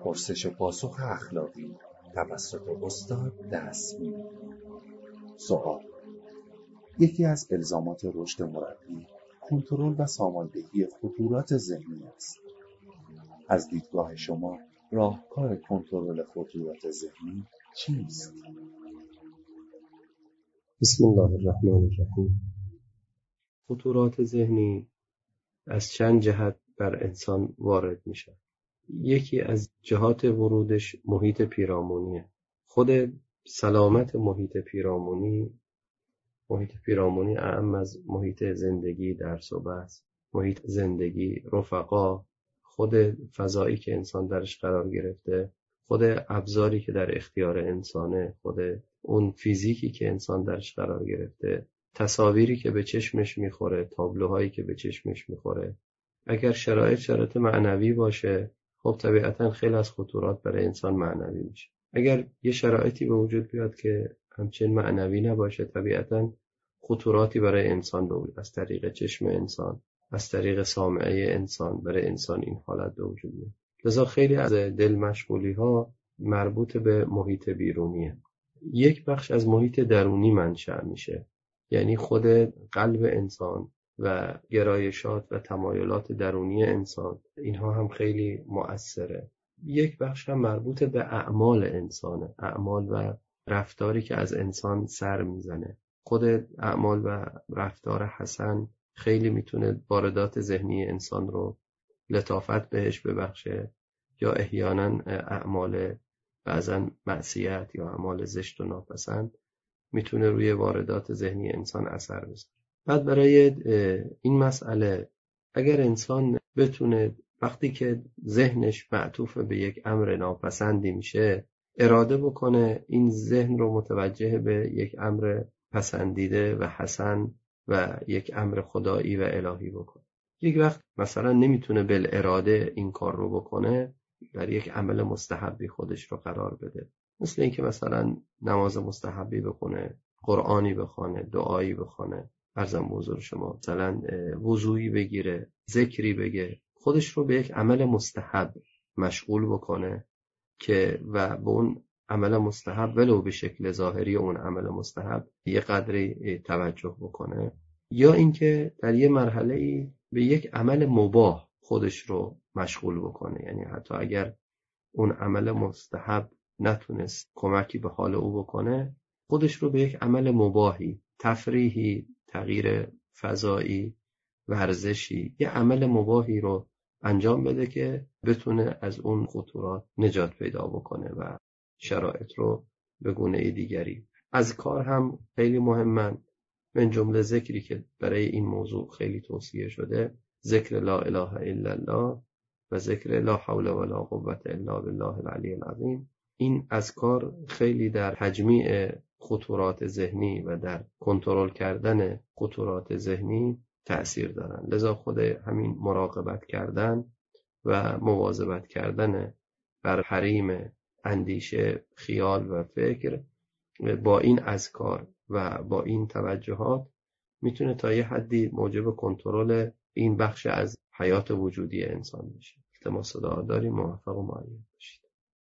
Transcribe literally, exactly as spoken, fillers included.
پرسش پاسخ اخلاقی توسط استاد دستمی. سوال: یکی از الزامات رشد مربی کنترل و ساماندهی خطورات ذهنی است. از دیدگاه شما راهکار کنترل خطورات ذهنی چیست؟ بسم الله الرحمن الرحیم. خطورات ذهنی از چند جهت بر انسان وارد میشه. یکی از جهات ورودش محیط پیرامونیه. خود سلامت محیط پیرامونی محیط پیرامونی اعم از محیط زندگی، درس و بحث، محیط زندگی، رفقا، خود فضایی که انسان درش قرار گرفته، خود ابزاری که در اختیار انسانه، خود اون فیزیکی که انسان درش قرار گرفته، تصاویری که به چشمش میخوره، تابلوهایی که به چشمش میخوره. اگر شرایط شرایط معنوی باشه، خب طبیعتاً خیلی از خطورات برای انسان معنوی میشه. اگر یه شرایطی به وجود بیاد که همچنین معنوی نباشه، طبیعتاً خطوراتی برای انسان به وجود، از طریق چشم انسان، از طریق سامعه انسان، برای انسان این حالت به وجود میاد. لذا خیلی از دل مشغولی ها مربوط به محیط بیرونیه. یک بخش از محیط درونی منشأ میشه، یعنی خود قلب انسان و گرایشات و تمایلات درونی انسان، اینها هم خیلی مؤثره. یک بخش هم مربوط به اعمال انسانه، اعمال و رفتاری که از انسان سر میزنه. خود اعمال و رفتار حسن خیلی میتونه واردات ذهنی انسان رو لطافت بهش ببخشه، یا احیانا اعمال بعضا معصیت یا اعمال زشت و ناپسند میتونه روی واردات ذهنی انسان اثر بذاره. بعد برای این مسئله اگر انسان بتونه وقتی که ذهنش معطوف به یک امر ناپسندی میشه، اراده بکنه این ذهن رو متوجه به یک امر پسندیده و حسن و یک امر خدایی و الهی بکنه. یک وقت مثلا نمیتونه بالاراده این کار رو بکنه، در یک عمل مستحبی خودش رو قرار بده، مثل اینکه مثلا نماز مستحبی بخونه، قرآنی بخونه، دعایی بخونه، عرضم به حضور شما مثلا وضوئی بگیره، ذکری بگه، خودش رو به یک عمل مستحب مشغول بکنه که و به اون عمل مستحب ولو به شکل ظاهری اون عمل مستحب یه قدری توجه بکنه، یا اینکه در یه مرحله‌ای به یک عمل مباح خودش رو مشغول بکنه. یعنی حتی اگر اون عمل مستحب نتونست کمکی به حال او بکنه، خودش رو به یک عمل مباحی، تفریحی، تغییر فضایی، ورزشی، یه عمل مباحی رو انجام بده که بتونه از اون خطورات نجات پیدا بکنه و شرایط رو به گونه دیگری. از کار هم خیلی مهمن، من جمله ذکری که برای این موضوع خیلی توصیه شده، ذکر لا اله الا الله و ذکر لا حول ولا قوة الا بالله العلی العظیم. این اذکار خیلی در تجمیع خطورات ذهنی و در کنترل کردن خطورات ذهنی تأثیر دارن. لذا خود همین مراقبت کردن و مواظبت کردن بر حریم اندیشه، خیال و فکر با این اذکار و با این توجهات میتونه تا یه حدی موجب کنترل این بخش از حیات وجودی انسان بشه. التماس دعا داریم، موفق و معین باشید.